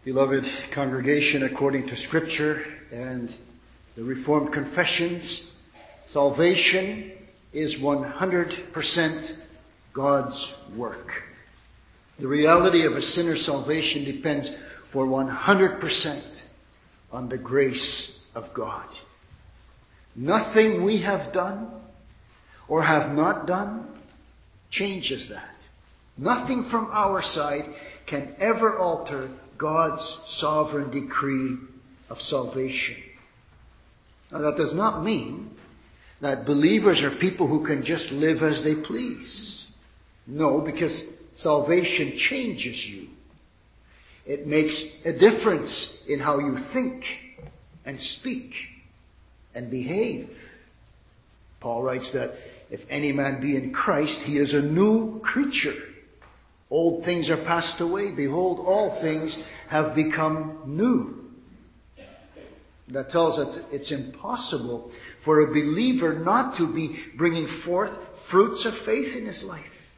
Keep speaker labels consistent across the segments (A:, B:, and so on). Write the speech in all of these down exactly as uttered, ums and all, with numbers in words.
A: Beloved congregation, according to Scripture and the Reformed confessions, salvation is one hundred percent God's work. The reality of a sinner's salvation depends for one hundred percent on the grace of God. Nothing we have done or have not done changes that. Nothing from our side can ever alter God's sovereign decree of salvation. Now, that does not mean that believers are people who can just live as they please. No, because salvation changes you. It makes a difference in how you think and speak and behave. Paul writes that if any man be in Christ, he is a new creature. Old things are passed away. Behold, all things have become new. That tells us it's impossible for a believer not to be bringing forth fruits of faith in his life.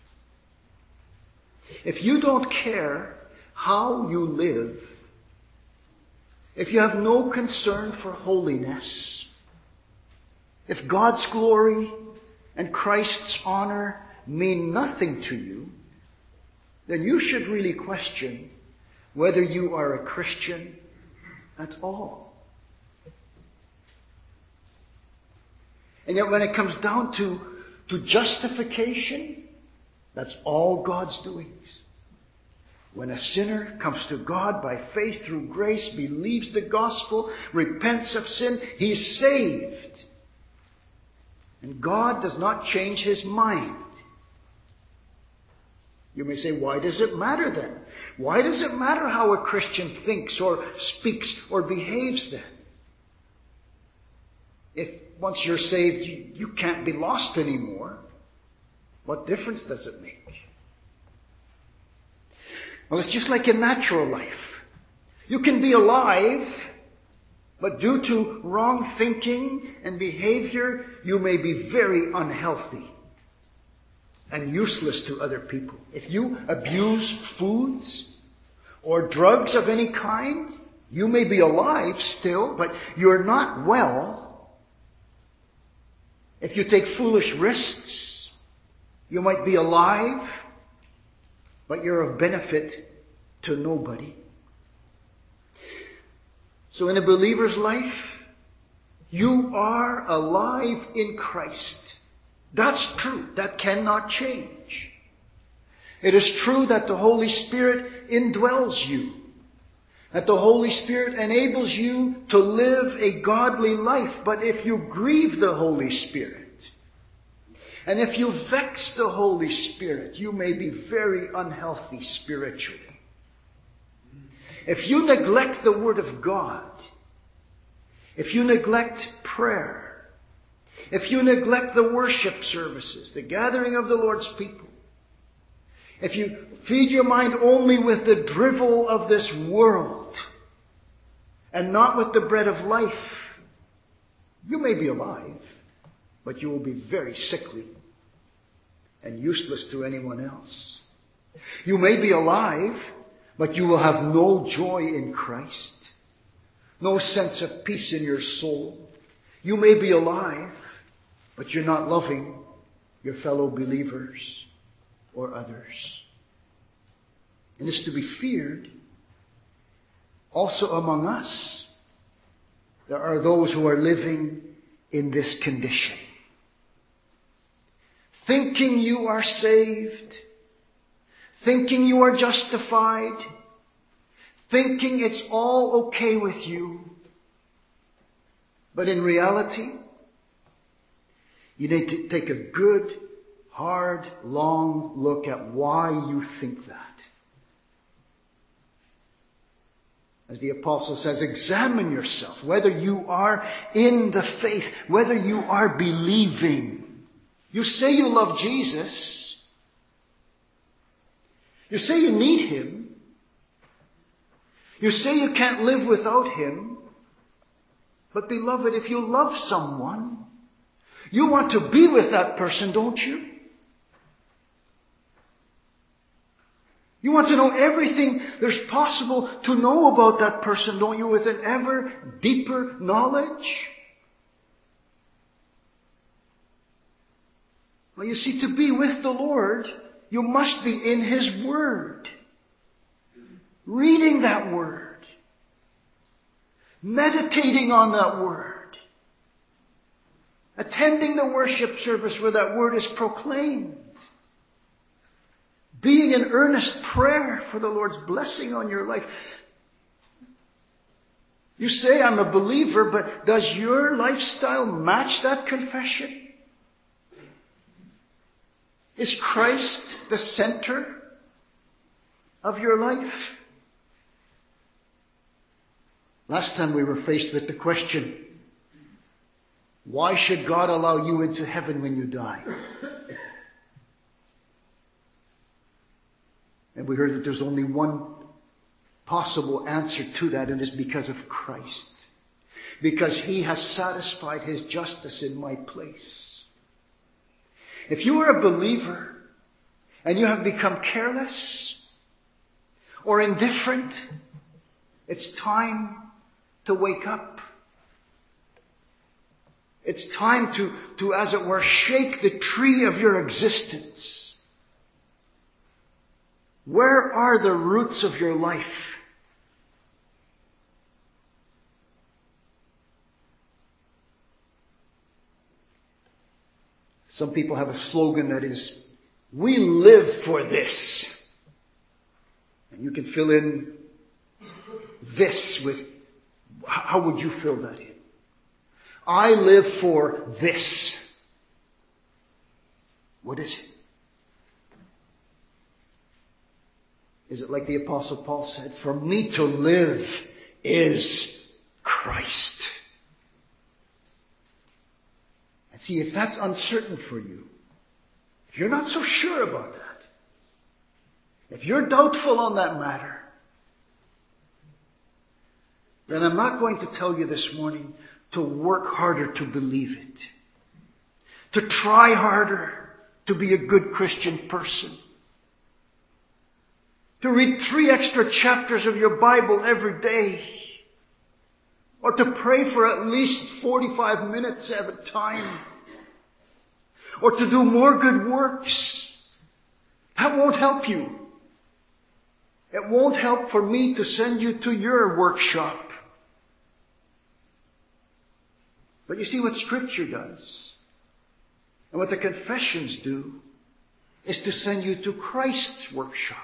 A: If you don't care how you live, if you have no concern for holiness, if God's glory and Christ's honor mean nothing to you, then you should really question whether you are a Christian at all. And yet when it comes down to, to justification, that's all God's doings. When a sinner comes to God by faith through grace, believes the gospel, repents of sin, he's saved. And God does not change his mind. You may say, why does it matter then? Why does it matter how a Christian thinks or speaks or behaves then? If once you're saved, you, you can't be lost anymore, what difference does it make? Well, it's just like in natural life. You can be alive, but due to wrong thinking and behavior, you may be very unhealthy and useless to other people. If you abuse foods or drugs of any kind, you may be alive still, but you're not well. If you take foolish risks, you might be alive, but you're of benefit to nobody. So in a believer's life, you are alive in Christ. That's true. That cannot change. It is true that the Holy Spirit indwells you. That the Holy Spirit enables you to live a godly life. But if you grieve the Holy Spirit, and if you vex the Holy Spirit, you may be very unhealthy spiritually. If you neglect the Word of God, if you neglect prayer, if you neglect the worship services, the gathering of the Lord's people, if you feed your mind only with the drivel of this world and not with the bread of life, you may be alive, but you will be very sickly and useless to anyone else. You may be alive, but you will have no joy in Christ, no sense of peace in your soul. You may be alive, but you're not loving your fellow believers or others. And it's to be feared also among us. There are those who are living in this condition, thinking you are saved, thinking you are justified, thinking it's all okay with you. But in reality, you need to take a good, hard, long look at why you think that. As the apostle says, examine yourself, whether you are in the faith, whether you are believing. You say you love Jesus. You say you need him. You say you can't live without him. But beloved, if you love someone, you want to be with that person, don't you? You want to know everything there's possible to know about that person, don't you, with an ever deeper knowledge? Well, you see, to be with the Lord, you must be in His Word. Reading that Word. Meditating on that Word. Attending the worship service where that Word is proclaimed. Being in earnest prayer for the Lord's blessing on your life. You say, I'm a believer, but does your lifestyle match that confession? Is Christ the center of your life? Last time we were faced with the question, why should God allow you into heaven when you die? And we heard that there's only one possible answer to that, and it's because of Christ. Because He has satisfied His justice in my place. If you are a believer and you have become careless or indifferent, it's time to wake up. It's time to, to, as it were, shake the tree of your existence. Where are the roots of your life? Some people have a slogan that is, we live for this. And you can fill in this with, how would you fill that in? I live for this. What is it? Is it like the Apostle Paul said, for me to live is Christ. And see, if that's uncertain for you, if you're not so sure about that, if you're doubtful on that matter, then I'm not going to tell you this morning to work harder to believe it, to try harder to be a good Christian person, to read three extra chapters of your Bible every day, or to pray for at least forty-five minutes at a time, or to do more good works. That won't help you. It won't help for me to send you to your workshop. But you see what Scripture does, and what the confessions do, is to send you to Christ's workshop.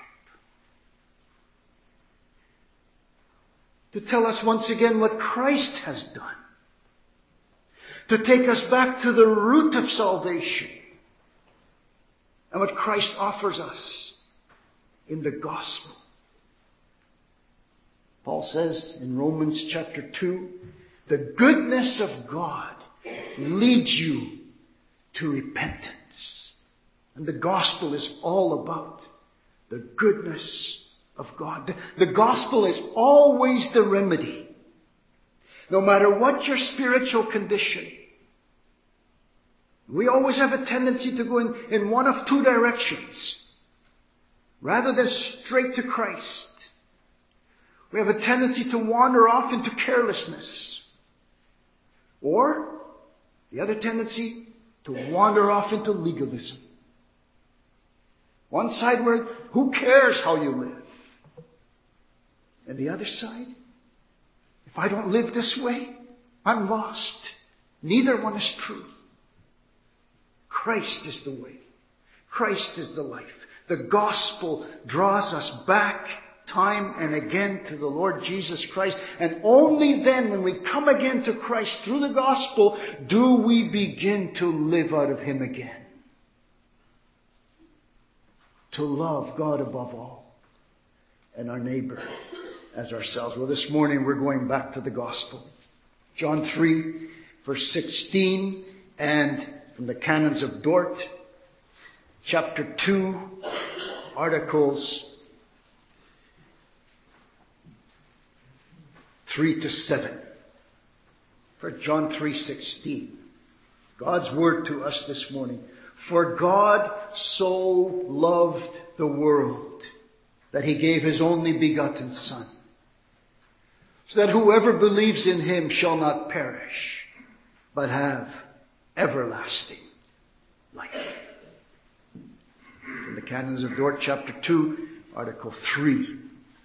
A: To tell us once again what Christ has done. To take us back to the root of salvation. And what Christ offers us in the gospel. Paul says in Romans chapter two, the goodness of God leads you to repentance. And the gospel is all about the goodness of God. The gospel is always the remedy. No matter what your spiritual condition. We always have a tendency to go in, in one of two directions. Rather than straight to Christ. We have a tendency to wander off into carelessness. Or the other tendency to wander off into legalism. One side where who cares how you live? And the other side, if I don't live this way, I'm lost. Neither one is true. Christ is the way. Christ is the life. The gospel draws us back time and again to the Lord Jesus Christ. And only then, when we come again to Christ through the gospel, do we begin to live out of Him again. To love God above all and our neighbor as ourselves. Well, this morning we're going back to the gospel. John three, verse sixteen, and from the Canons of Dort, chapter two, articles three to seven. For John three sixteen, God's word to us this morning. For God so loved the world that he gave his only begotten Son, so that whoever believes in him shall not perish, but have everlasting life. From the Canons of Dort, chapter two, article three.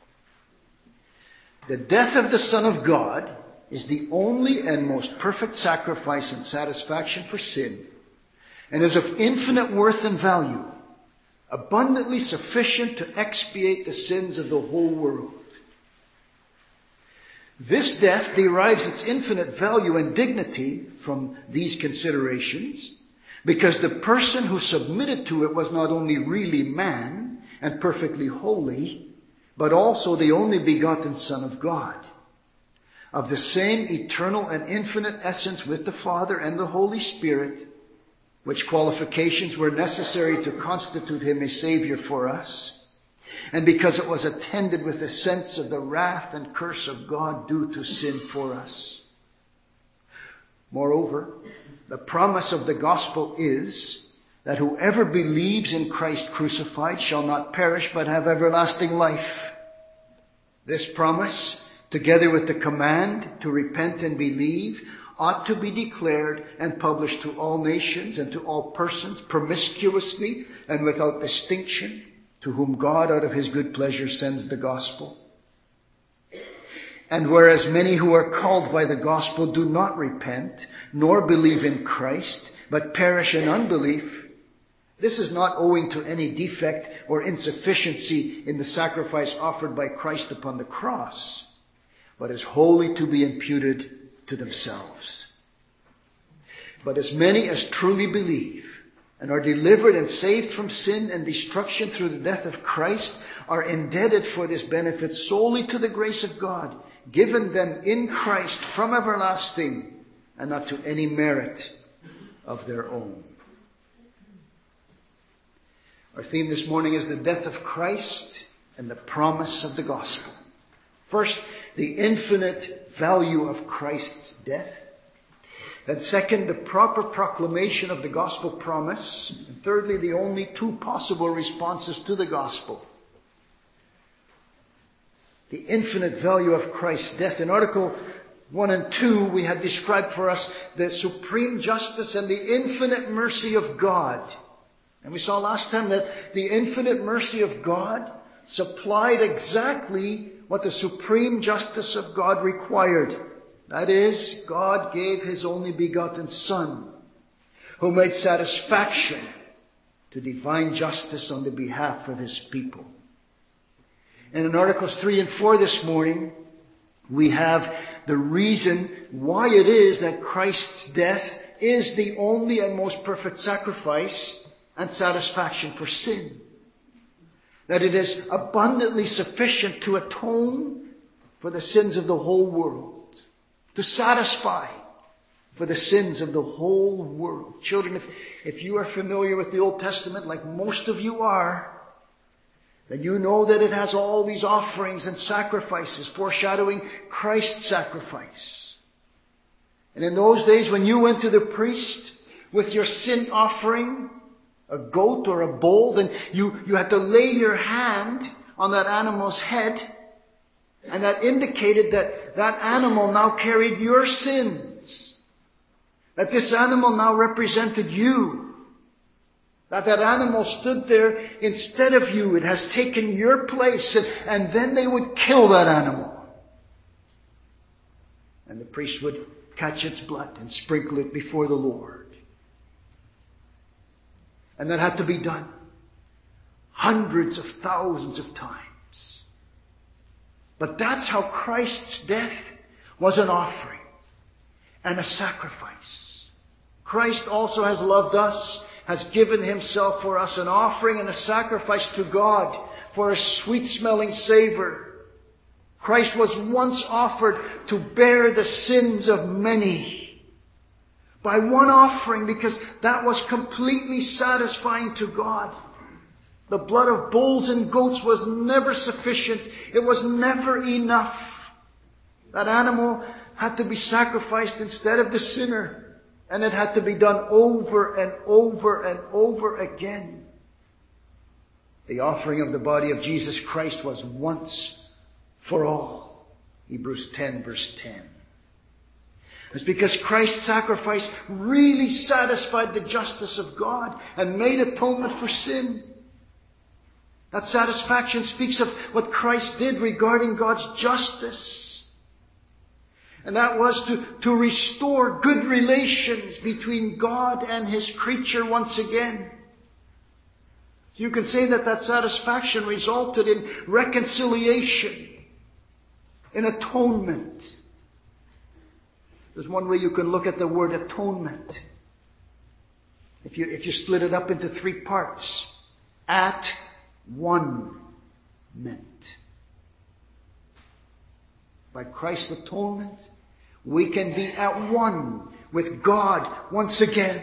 A: The death of the Son of God is the only and most perfect sacrifice and satisfaction for sin, and is of infinite worth and value, abundantly sufficient to expiate the sins of the whole world. This death derives its infinite value and dignity from these considerations, because the person who submitted to it was not only really man and perfectly holy, but also the only begotten Son of God, of the same eternal and infinite essence with the Father and the Holy Spirit, which qualifications were necessary to constitute him a Savior for us, and because it was attended with a sense of the wrath and curse of God due to sin for us. Moreover, the promise of the gospel is that whoever believes in Christ crucified shall not perish but have everlasting life. This promise, together with the command to repent and believe, ought to be declared and published to all nations and to all persons promiscuously and without distinction, to whom God out of his good pleasure sends the gospel. And whereas many who are called by the gospel do not repent, nor believe in Christ, but perish in unbelief, this is not owing to any defect or insufficiency in the sacrifice offered by Christ upon the cross, but is wholly to be imputed to themselves. But as many as truly believe and are delivered and saved from sin and destruction through the death of Christ are indebted for this benefit solely to the grace of God, given them in Christ from everlasting, and not to any merit of their own. Our theme this morning is the death of Christ and the promise of the gospel. First, the infinite value of Christ's death. Then second, the proper proclamation of the gospel promise. And thirdly, the only two possible responses to the gospel. The infinite value of Christ's death. In Article one and two, we had described for us the supreme justice and the infinite mercy of God. And we saw last time that the infinite mercy of God supplied exactly what the supreme justice of God required. That is, God gave his only begotten Son, who made satisfaction to divine justice on the behalf of his people. And in Articles three and four this morning, we have the reason why it is that Christ's death is the only and most perfect sacrifice and satisfaction for sin. That it is abundantly sufficient to atone for the sins of the whole world, to satisfy for the sins of the whole world. Children, if, if you are familiar with the Old Testament, like most of you are, then you know that it has all these offerings and sacrifices foreshadowing Christ's sacrifice. And in those days when you went to the priest with your sin offering, a goat or a bull, then you, you had to lay your hand on that animal's head, and that indicated that that animal now carried your sins. That this animal now represented you. That that animal stood there instead of you. It has taken your place. And, and then they would kill that animal. And the priest would catch its blood and sprinkle it before the Lord. And that had to be done hundreds of thousands of times. But that's how Christ's death was an offering and a sacrifice. Christ also has loved us, has given himself for us an offering and a sacrifice to God for a sweet-smelling savor. Christ was once offered to bear the sins of many by one offering, because that was completely satisfying to God. The blood of bulls and goats was never sufficient. It was never enough. That animal had to be sacrificed instead of the sinner. And it had to be done over and over and over again. The offering of the body of Jesus Christ was once for all. Hebrews ten verse ten. It's because Christ's sacrifice really satisfied the justice of God and made atonement for sin. That satisfaction speaks of what Christ did regarding God's justice. And that was to, to restore good relations between God and His creature once again. You can say that that satisfaction resulted in reconciliation, in atonement. There's one way you can look at the word atonement. If you, if you split it up into three parts. At one meant. By Christ's atonement, we can be at one with God once again.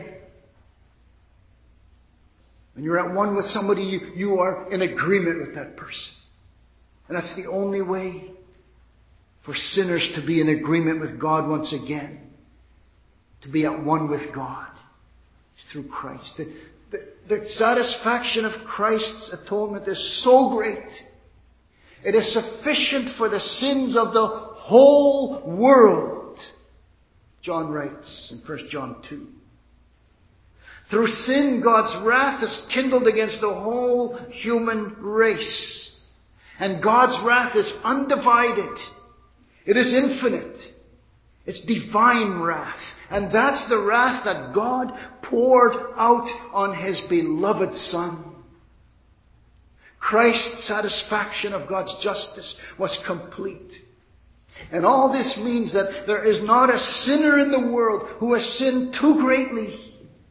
A: When you're at one with somebody, you, you are in agreement with that person. And that's the only way for sinners to be in agreement with God once again. To be at one with God. It's through Christ. The, the, the satisfaction of Christ's atonement is so great. It is sufficient for the sins of the whole world. John writes in First John two. Through sin, God's wrath is kindled against the whole human race. And God's wrath is undivided. It is infinite. It's divine wrath. And that's the wrath that God poured out on His beloved Son. Christ's satisfaction of God's justice was complete. And all this means that there is not a sinner in the world who has sinned too greatly,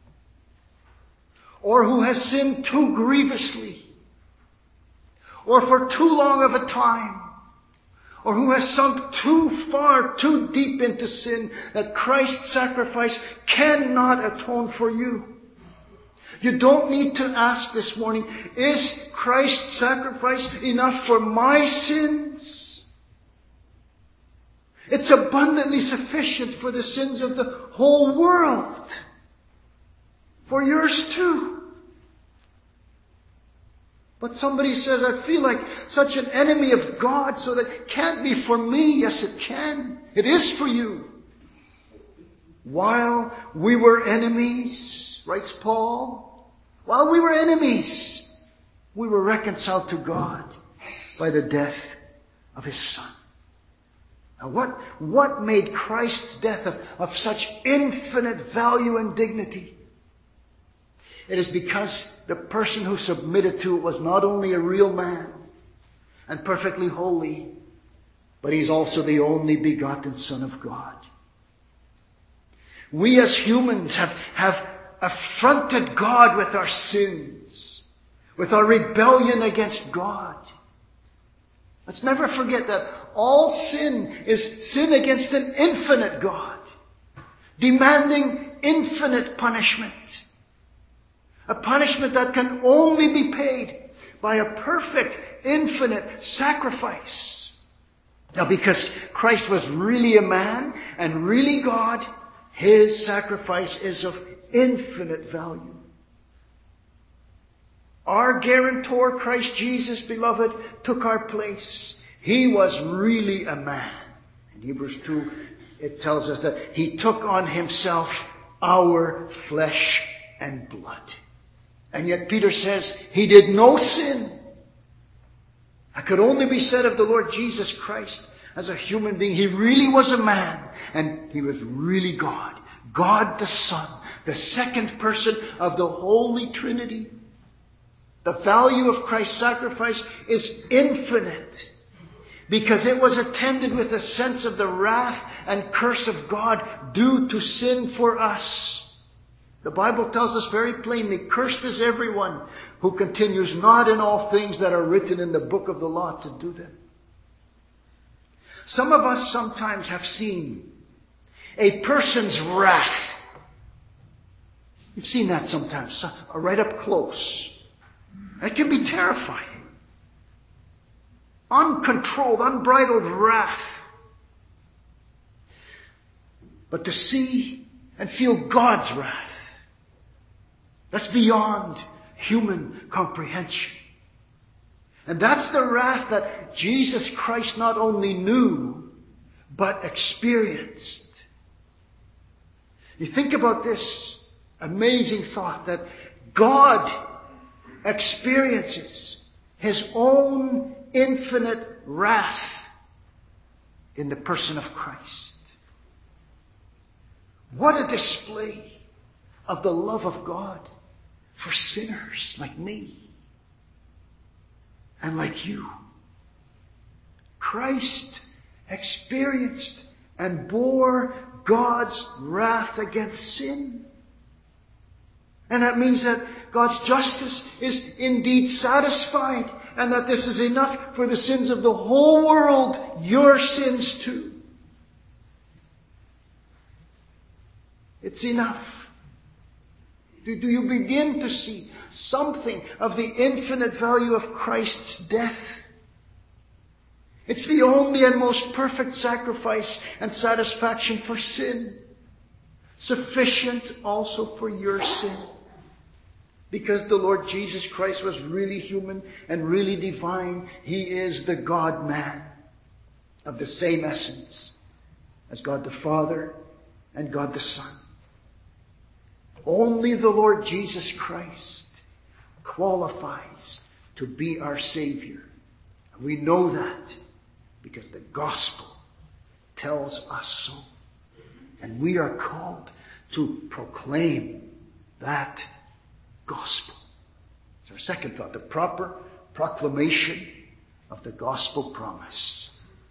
A: or who has sinned too grievously, or for too long of a time, or who has sunk too far, too deep into sin, that Christ's sacrifice cannot atone for you. You don't need to ask this morning, is Christ's sacrifice enough for my sins? It's abundantly sufficient for the sins of the whole world. For yours too. But somebody says, I feel like such an enemy of God, so that it can't be for me. Yes, it can. It is for you. While we were enemies, writes Paul, while we were enemies, we were reconciled to God by the death of His Son. Now what, what made Christ's death of, of such infinite value and dignity? It is because the person who submitted to it was not only a real man and perfectly holy, but He's also the only begotten Son of God. We as humans have, have affronted God with our sins, with our rebellion against God. Let's never forget that all sin is sin against an infinite God, demanding infinite punishment. A punishment that can only be paid by a perfect, infinite sacrifice. Now, because Christ was really a man and really God, His sacrifice is of infinite value. Our guarantor, Christ Jesus, beloved, took our place. He was really a man. In Hebrews two, it tells us that He took on Himself our flesh and blood. And yet Peter says He did no sin. That could only be said of the Lord Jesus Christ as a human being. He really was a man, and He was really God. God the Son, the second person of the Holy Trinity. The value of Christ's sacrifice is infinite, because it was attended with a sense of the wrath and curse of God due to sin for us. The Bible tells us very plainly, cursed is everyone who continues not in all things that are written in the book of the law to do them. Some of us sometimes have seen a person's wrath. You've seen that sometimes, right up close. That can be terrifying. Uncontrolled, unbridled wrath. But to see and feel God's wrath, that's beyond human comprehension. And that's the wrath that Jesus Christ not only knew, but experienced. You think about this amazing thought that God experiences His own infinite wrath in the person of Christ. What a display of the love of God for sinners like me and like you. Christ experienced and bore God's wrath against sin. And that means that God's justice is indeed satisfied, and that this is enough for the sins of the whole world, your sins too. It's enough. Do, do you begin to see something of the infinite value of Christ's death? It's the only and most perfect sacrifice and satisfaction for sin, sufficient also for your sin. Because the Lord Jesus Christ was really human and really divine, He is the God-man of the same essence as God the Father and God the Son. Only the Lord Jesus Christ qualifies to be our Savior. We know that because the gospel tells us so. And we are called to proclaim that gospel. It's our second thought, the proper proclamation of the gospel promise.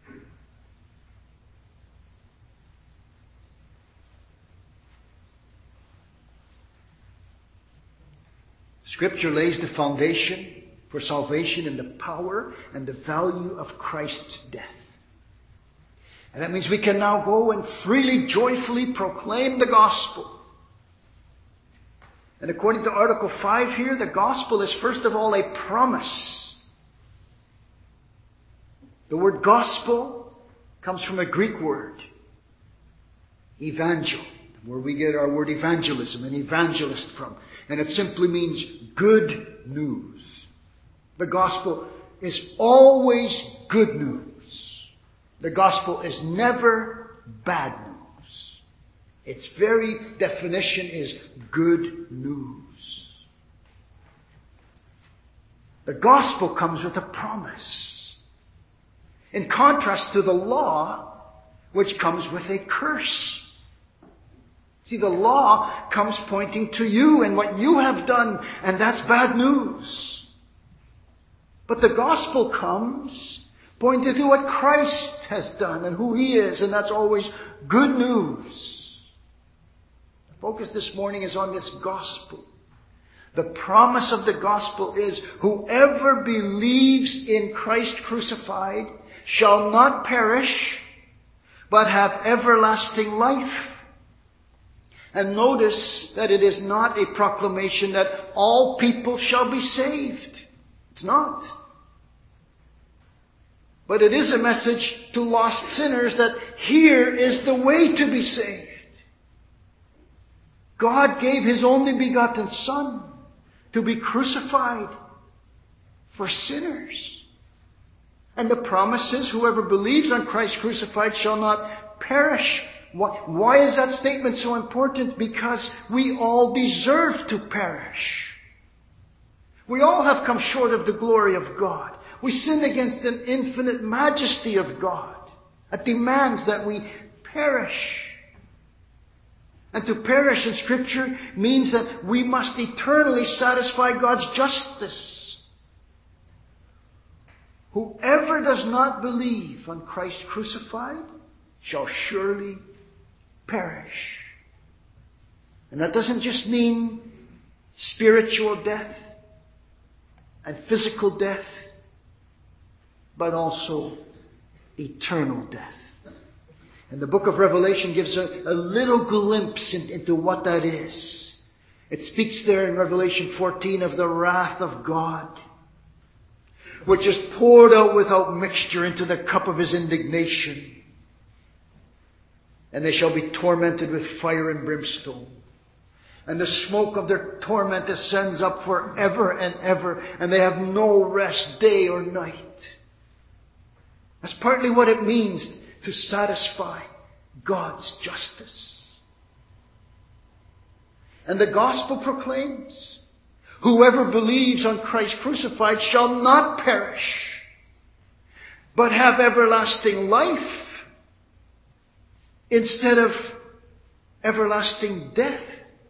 A: Scripture lays the foundation for salvation in the power and the value of Christ's death. And that means we can now go and freely, joyfully proclaim the gospel. And according to Article five here, the gospel is first of all a promise. The word gospel comes from a Greek word, evangel, where we get our word evangelism, an evangelist from. And it simply means good news. The gospel is always good news. The gospel is never bad news. Its very definition is good news. The gospel comes with a promise, in contrast to the law, which comes with a curse. See, the law comes pointing to you and what you have done, and that's bad news. But the gospel comes pointing to what Christ has done and who He is, and that's always good news. The focus this morning is on this gospel. The promise of the gospel is, whoever believes in Christ crucified shall not perish, but have everlasting life. And notice that it is not a proclamation that all people shall be saved. It's not. But it is a message to lost sinners that here is the way to be saved. God gave His only begotten Son to be crucified for sinners. And the promise is, whoever believes on Christ crucified shall not perish. Why, why is that statement so important? Because we all deserve to perish. We all have come short of the glory of God. We sin against an infinite majesty of God. It demands that we perish. And to perish in Scripture means that we must eternally satisfy God's justice. Whoever does not believe on Christ crucified shall surely perish. And that doesn't just mean spiritual death and physical death, but also eternal death. And the book of Revelation gives a, a little glimpse in, into what that is. It speaks there in Revelation fourteen of the wrath of God, which is poured out without mixture into the cup of His indignation. And they shall be tormented with fire and brimstone. And the smoke of their torment ascends up forever and ever, and they have no rest day or night. That's partly what it means to satisfy God's justice. And the gospel proclaims, whoever believes on Christ crucified shall not perish, but have everlasting life instead of everlasting death.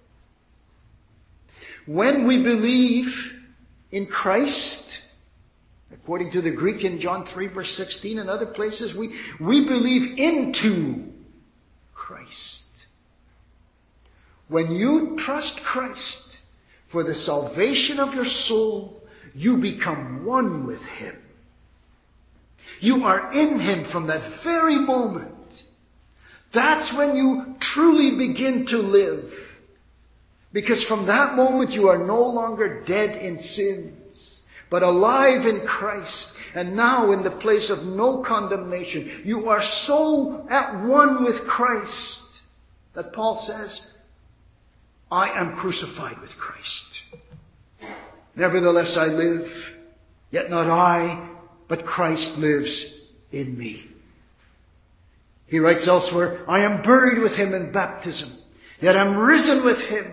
A: When we believe in Christ, according to the Greek in John three verse sixteen and other places, we, we believe into Christ. When you trust Christ for the salvation of your soul, you become one with Him. You are in Him from that very moment. That's when you truly begin to live. Because from that moment you are no longer dead in sins, but alive in Christ. And now in the place of no condemnation, you are so at one with Christ that Paul says, I am crucified with Christ. Nevertheless I live, yet not I, but Christ lives in me. He writes elsewhere, I am buried with Him in baptism, yet I'm risen with Him.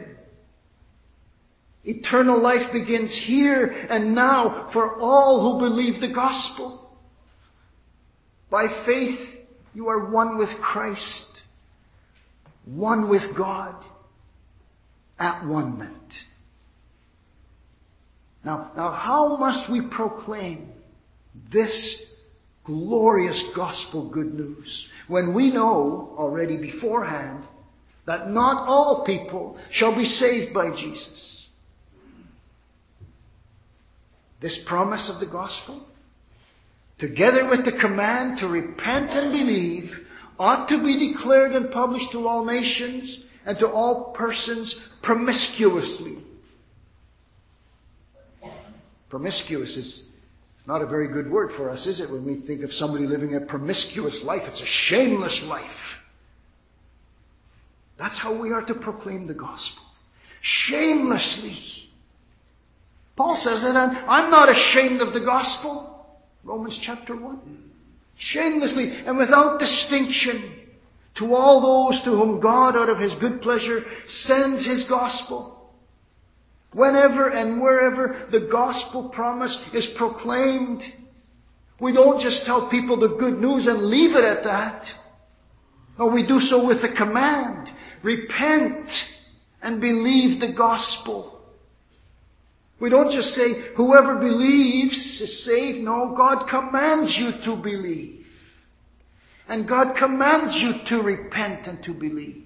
A: Eternal life begins here and now for all who believe the gospel. By faith, you are one with Christ, one with God, at one minute. Now, now, how must we proclaim this glorious gospel good news when we know already beforehand that not all people shall be saved by Jesus? This promise of the gospel, together with the command to repent and believe, ought to be declared and published to all nations and to all persons promiscuously. Promiscuous is not a very good word for us, is it? When we think of somebody living a promiscuous life, it's a shameless life. That's how we are to proclaim the gospel. Shamelessly. Paul says that I'm, I'm not ashamed of the gospel. Romans chapter one. Shamelessly and without distinction to all those to whom God out of His good pleasure sends His gospel. Whenever and wherever the gospel promise is proclaimed, we don't just tell people the good news and leave it at that. No, we do so with the command. Repent and believe the gospel. We don't just say, whoever believes is saved. No, God commands you to believe. And God commands you to repent and to believe.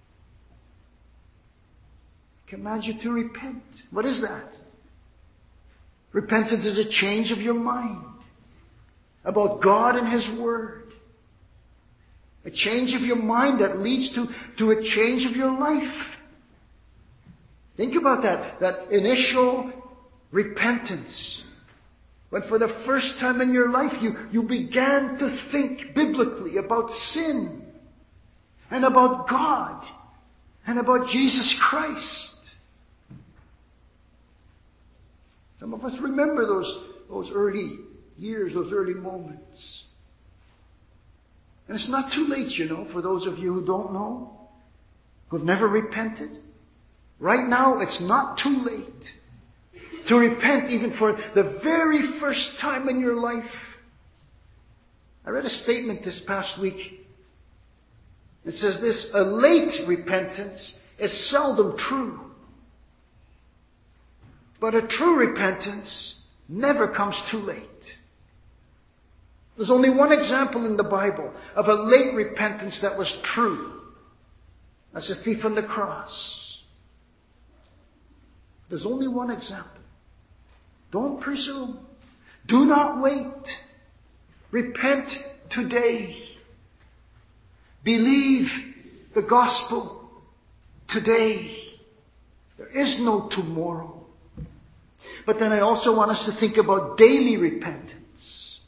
A: He commands you to repent. What is that? Repentance is a change of your mind about God and His Word. A change of your mind that leads to, to a change of your life. Think about that, that initial repentance. When for the first time in your life you, you began to think biblically about sin and about God and about Jesus Christ. Some of us remember those, those early years, those early moments. And it's not too late, you know, for those of you who don't know, who have never repented. Right now, it's not too late to repent even for the very first time in your life. I read a statement this past week. It says this, a late repentance is seldom true. But a true repentance never comes too late. There's only one example in the Bible of a late repentance that was true. That's the thief on the cross. There's only one example. Don't presume. Do not wait. Repent today. Believe the gospel today. There is no tomorrow. But then I also want us to think about daily repentance.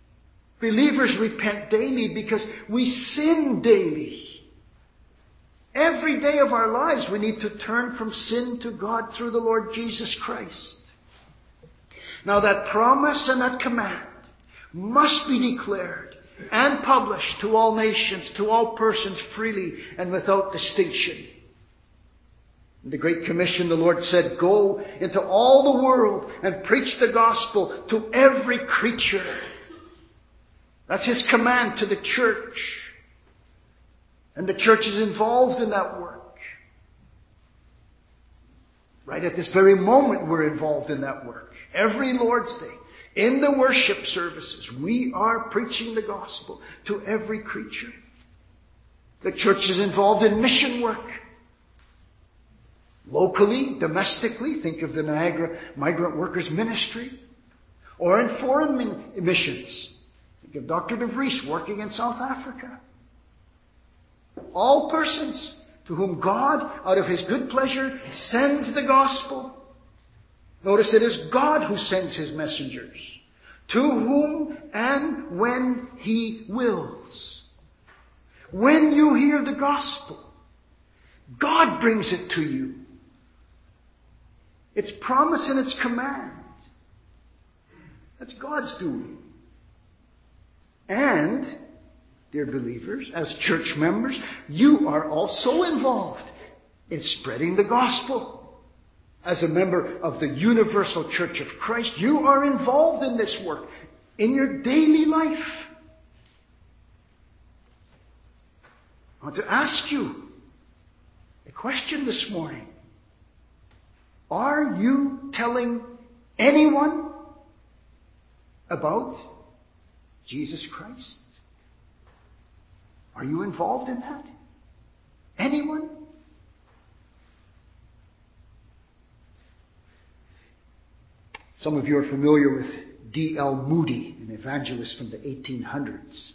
A: Believers repent daily because we sin daily. Every day of our lives we need to turn from sin to God through the Lord Jesus Christ. Now that promise and that command must be declared and published to all nations, to all persons freely and without distinction. In the Great Commission, the Lord said, "Go into all the world and preach the gospel to every creature." That's His command to the church. And the church is involved in that work. Right at this very moment, we're involved in that work. Every Lord's Day, in the worship services, we are preaching the gospel to every creature. The church is involved in mission work. Locally, domestically, think of the Niagara Migrant Workers Ministry. Or in foreign missions. Think of Doctor De Vries working in South Africa. All persons to whom God, out of His good pleasure, sends the gospel. Notice it is God who sends His messengers, to whom and when He wills. When you hear the gospel, God brings it to you. It's promise and it's command. That's God's doing. And, dear believers, as church members, you are also involved in spreading the gospel. As a member of the universal Church of Christ, you are involved in this work in your daily life. I want to ask you a question this morning. Are you telling anyone about Jesus Christ? Are you involved in that? Anyone? Some of you are familiar with D L Moody, an evangelist from the eighteen hundreds.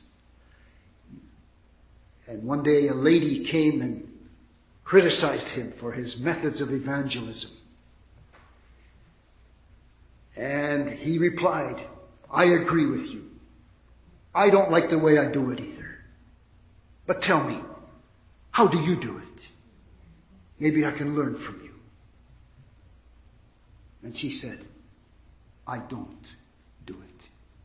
A: And one day a lady came and criticized him for his methods of evangelism. And he replied, "I agree with you. I don't like the way I do it either. But tell me, how do you do it? Maybe I can learn from you." And she said, "I don't do it."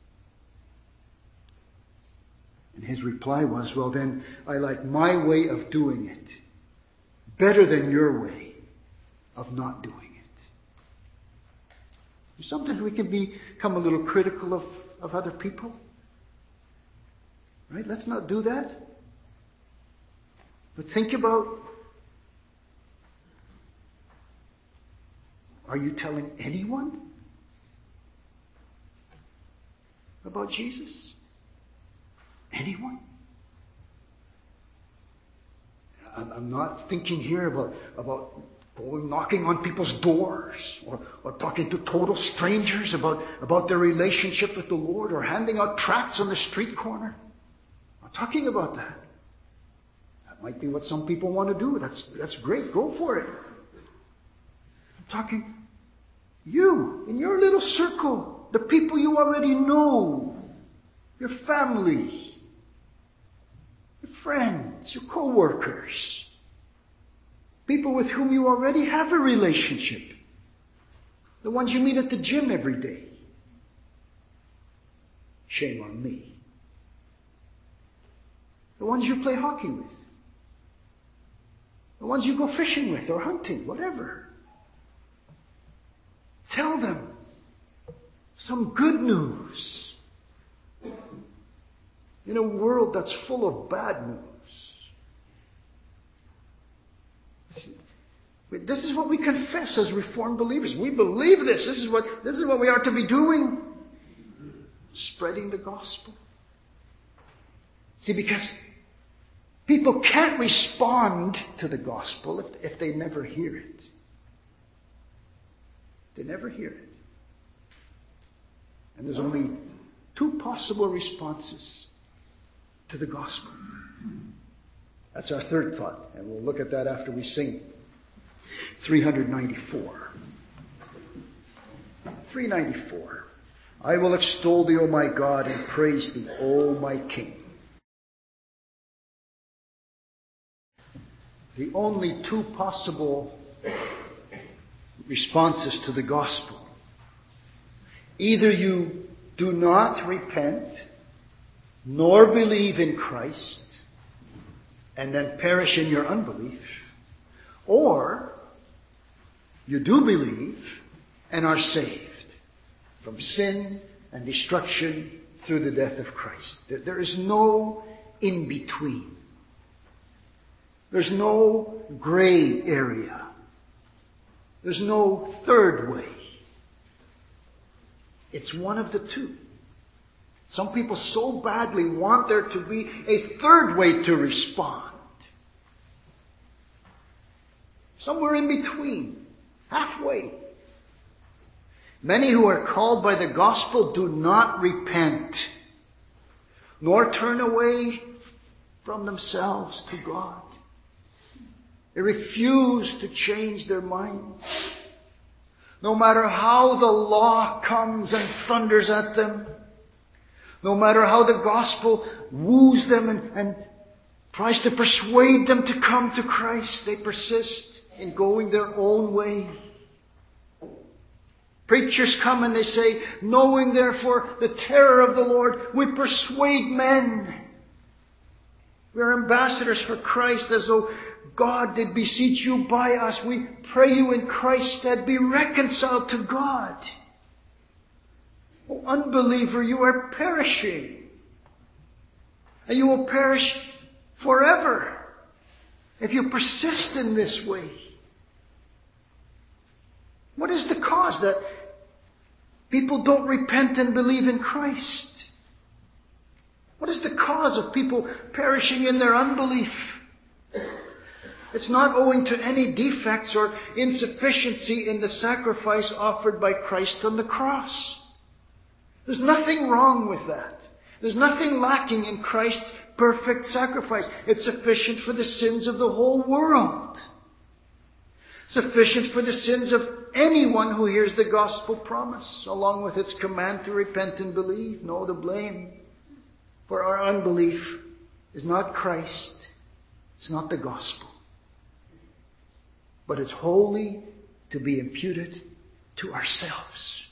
A: And his reply was, "Well then, I like my way of doing it better than your way of not doing it." Sometimes we can become a little critical of, of other people. Right? Let's not do that. But think about, are you telling anyone about Jesus? Anyone? I'm not thinking here about, about going knocking on people's doors or, or talking to total strangers about, about their relationship with the Lord or handing out tracts on the street corner. I'm not talking about that. That might be what some people want to do. That's, that's great. Go for it. I'm talking you, in your little circle, the people you already know, your family, your friends, your co-workers, people with whom you already have a relationship, the ones you meet at the gym every day. Shame on me. The ones you play hockey with, the ones you go fishing with or hunting, whatever. Tell them some good news in a world that's full of bad news. This is what we confess as Reformed believers. We believe this. This is what, this is what we are to be doing. Spreading the gospel. See, because people can't respond to the gospel if, if they never hear it. They never hear it. And there's only two possible responses to the gospel. That's our third thought, and we'll look at that after we sing. three ninety-four. three ninety-four. I will extol thee, O my God, and praise thee, O my King. the only two possible responses to the gospel. Either you do not repent, nor believe in Christ, and then perish in your unbelief, or you do believe and are saved from sin and destruction through the death of Christ. There is no in-between. There's no gray area. There's no third way. It's one of the two. Some people so badly want there to be a third way to respond. Somewhere in between, halfway. Many who are called by the gospel do not repent, nor turn away from themselves to God. They refuse to change their minds. No matter how the law comes and thunders at them, no matter how the gospel woos them and, and tries to persuade them to come to Christ, they persist in going their own way. Preachers come and they say, knowing therefore the terror of the Lord, we persuade men. We are ambassadors for Christ, as though God did beseech you by us. We pray you in Christ's stead, be reconciled to God. Oh, unbeliever, you are perishing. And you will perish forever if you persist in this way. What is the cause that people don't repent and believe in Christ? What is the cause of people perishing in their unbelief? It's not owing to any defects or insufficiency in the sacrifice offered by Christ on the cross. There's nothing wrong with that. There's nothing lacking in Christ's perfect sacrifice. It's sufficient for the sins of the whole world. Sufficient for the sins of anyone who hears the gospel promise, along with its command to repent and believe. No, the blame for our unbelief is not Christ. It's not the gospel. But it's wholly to be imputed to ourselves.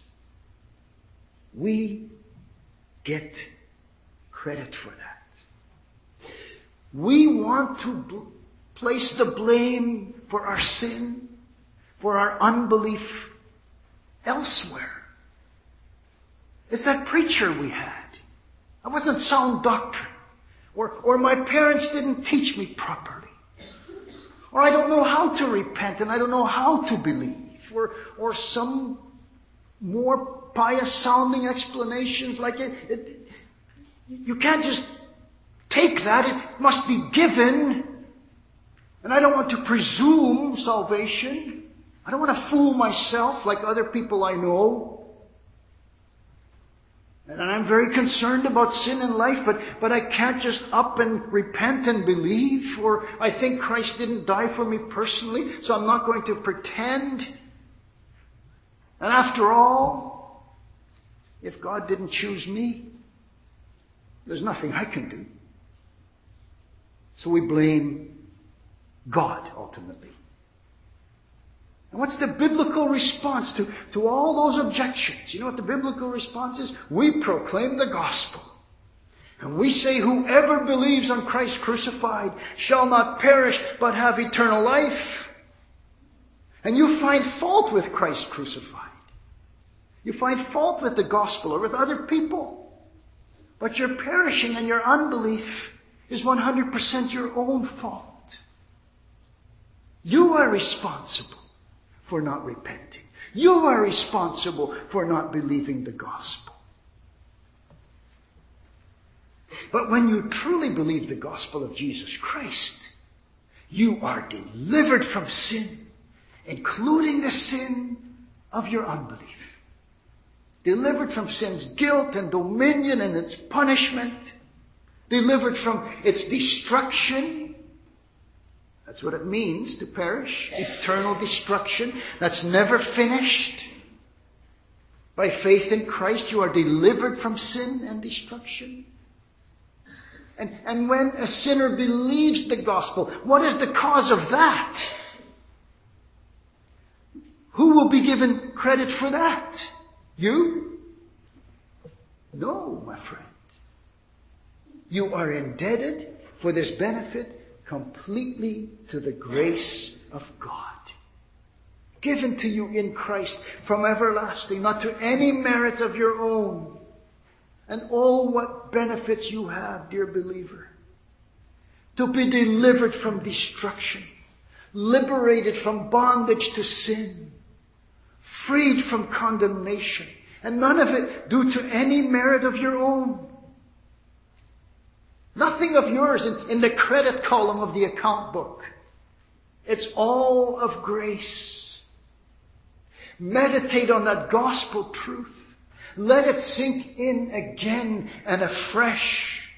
A: We get credit for that. We want to bl- place the blame for our sin, for our unbelief, elsewhere. It's that preacher we had. That wasn't sound doctrine. Or, or my parents didn't teach me properly. Or I don't know how to repent and I don't know how to believe. Or, or some more pious sounding explanations like it, it. You can't just take that. It must be given. And I don't want to presume salvation. I don't want to fool myself like other people I know. And I'm very concerned about sin in life, but, but I can't just up and repent and believe. Or I think Christ didn't die for me personally, so I'm not going to pretend. And after all, if God didn't choose me, there's nothing I can do. So we blame God ultimately. And what's the biblical response to, to all those objections? You know what the biblical response is? We proclaim the gospel. And we say whoever believes on Christ crucified shall not perish but have eternal life. And you find fault with Christ crucified. You find fault with the gospel or with other people. But your perishing and your unbelief is one hundred percent your own fault. You are responsible for not repenting. You are responsible for not believing the gospel. But when you truly believe the gospel of Jesus Christ, you are delivered from sin, including the sin of your unbelief. Delivered from sin's guilt and dominion and its punishment. Delivered from its destruction. That's what it means to perish. Eternal destruction. That's never finished. By faith in Christ, you are delivered from sin and destruction. And, and when a sinner believes the gospel, what is the cause of that? Who will be given credit for that? You? No, my friend. You are indebted for this benefit completely to the grace of God, given to you in Christ from everlasting, not to any merit of your own. And oh, what benefits you have, dear believer. To be delivered from destruction, liberated from bondage to sin, freed from condemnation, and none of it due to any merit of your own. Nothing of yours in, in the credit column of the account book. It's all of grace. Meditate on that gospel truth. Let it sink in again and afresh.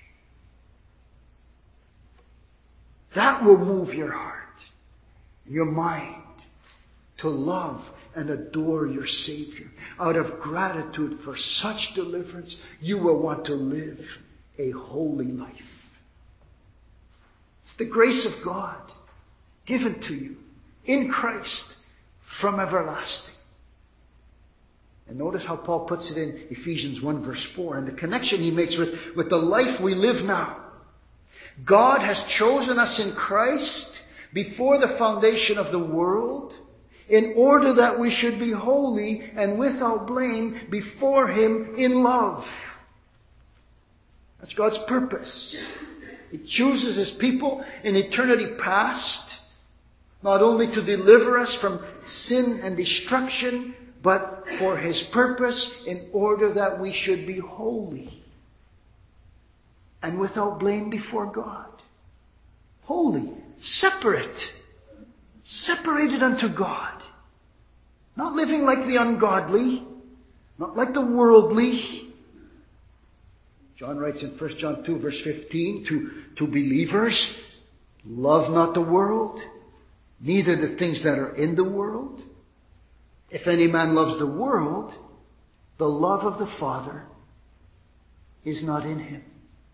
A: That will move your heart, your mind, to love and adore your Savior. Out of gratitude for such deliverance, you will want to live a holy life. It's the grace of God given to you in Christ from everlasting. And notice how Paul puts it in Ephesians one verse four, and the connection he makes with, with the life we live now. God has chosen us in Christ before the foundation of the world, in order that we should be holy and without blame before Him in love. That's God's purpose. He chooses His people in eternity past, not only to deliver us from sin and destruction, but for His purpose in order that we should be holy and without blame before God. Holy, separate, separated unto God. Not living like the ungodly, not like the worldly. John writes in First John two verse fifteen to, to believers, love not the world, neither the things that are in the world. If any man loves the world, the love of the Father is not in him.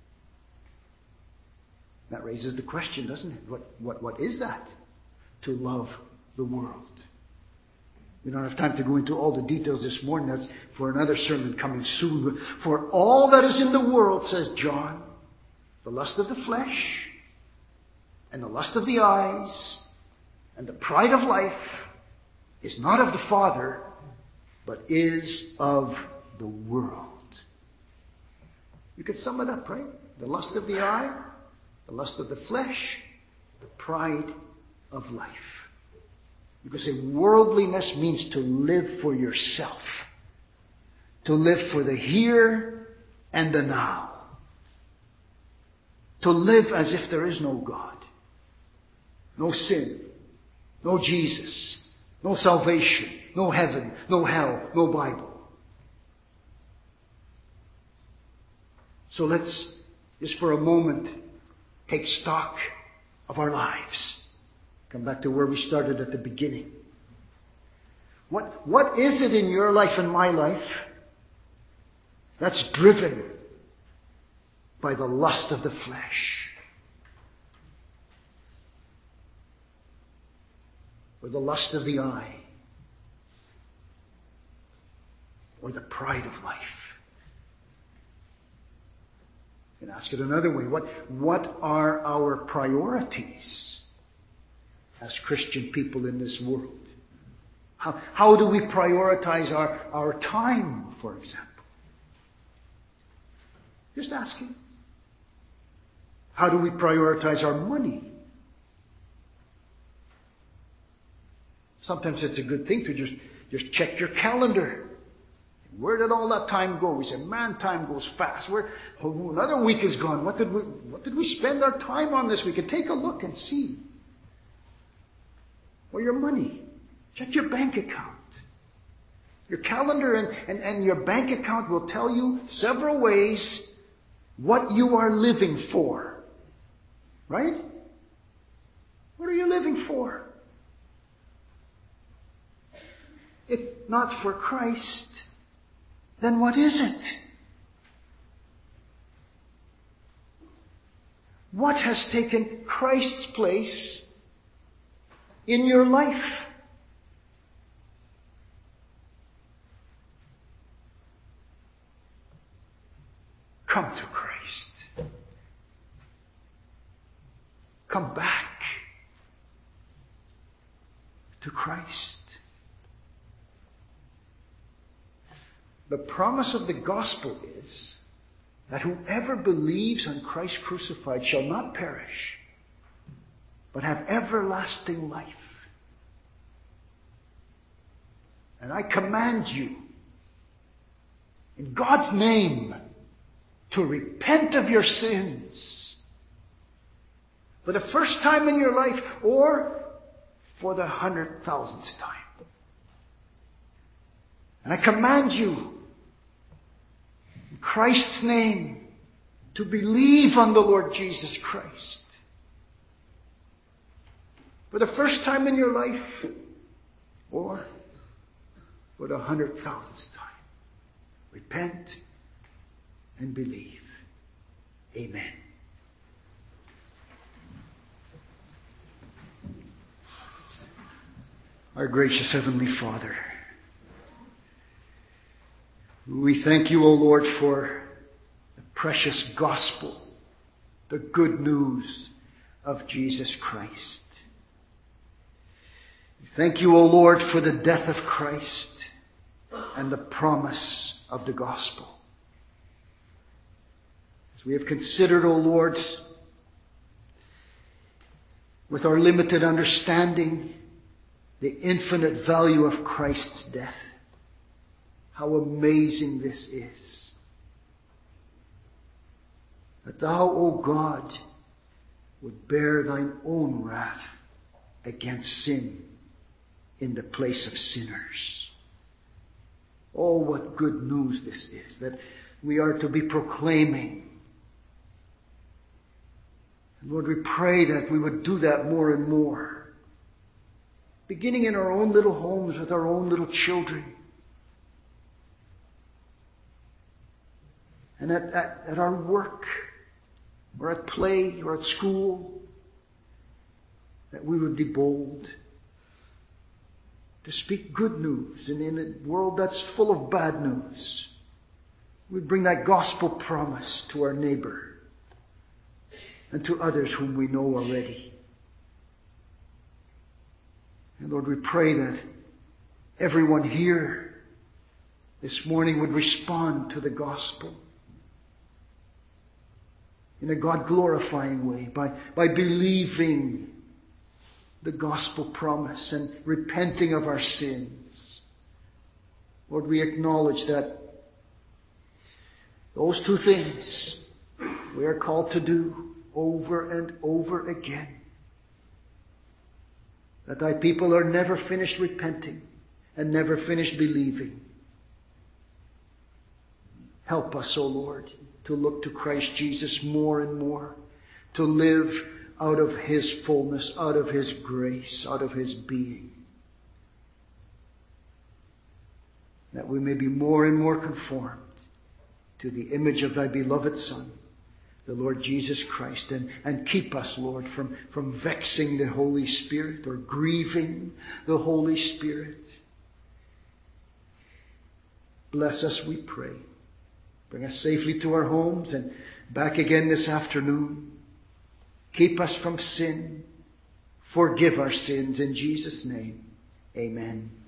A: That raises the question, doesn't it? What, what, what is that? To love the world. We don't have time to go into all the details this morning. That's for another sermon coming soon. For all that is in the world, says John, the lust of the flesh, and the lust of the eyes, and the pride of life, is not of the Father, but is of the world. You could sum it up, right? The lust of the eye, the lust of the flesh, the pride of life. You could say worldliness means to live for yourself. To live for the here and the now. To live as if there is no God. No sin. No Jesus. No salvation, no heaven, no hell, no Bible. So let's, just for a moment, take stock of our lives. Come back to where we started at the beginning. What, what is it in your life and my life that's driven by the lust of the flesh? Or the lust of the eye, or the pride of life? You can ask it another way. What, what are our priorities as Christian people in this world? How, how do we prioritize our, our time, for example? Just asking. How do we prioritize our money? Sometimes it's a good thing to just, just check your calendar. Where did all that time go? We say, man, time goes fast. Where, oh, another week is gone. What did we, what did we spend our time on this week? And take a look and see. Or your money. Check your bank account. Your calendar and, and, and your bank account will tell you several ways what you are living for. Right? What are you living for? If not for Christ, then what is it? What has taken Christ's place in your life? Come to Christ. Come back to Christ. The promise of the gospel is that whoever believes on Christ crucified shall not perish, but have everlasting life. And I command you, in God's name, to repent of your sins for the first time in your life, or for the hundred thousandth time. And I command you, in Christ's name, to believe on the Lord Jesus Christ for the first time in your life, or for the hundred thousandth time. Repent and believe. Amen. Our gracious Heavenly Father, we thank you, O Lord, for the precious gospel, the good news of Jesus Christ. We thank you, O Lord, for the death of Christ and the promise of the gospel. As we have considered, O Lord, with our limited understanding, the infinite value of Christ's death, how amazing this is. That thou, O God, would bear thine own wrath against sin in the place of sinners. Oh, what good news this is, that we are to be proclaiming. And Lord, we pray that we would do that more and more, beginning in our own little homes with our own little children, and at, at, at our work, or at play, or at school, that we would be bold to speak good news. And in a world that's full of bad news, we bring that gospel promise to our neighbor and to others whom we know already. And Lord, we pray that everyone here this morning would respond to the gospel in a God-glorifying way, by, by believing the gospel promise and repenting of our sins. Lord, we acknowledge that those two things we are called to do over and over again. That thy people are never finished repenting and never finished believing. Help us, O Lord, to look to Christ Jesus more and more, to live out of his fullness, out of his grace, out of his being. That we may be more and more conformed to the image of thy beloved Son, the Lord Jesus Christ, and, and keep us, Lord, from, from vexing the Holy Spirit or grieving the Holy Spirit. Bless us, we pray. Bring us safely to our homes and back again this afternoon. Keep us from sin. Forgive our sins in Jesus' name. Amen.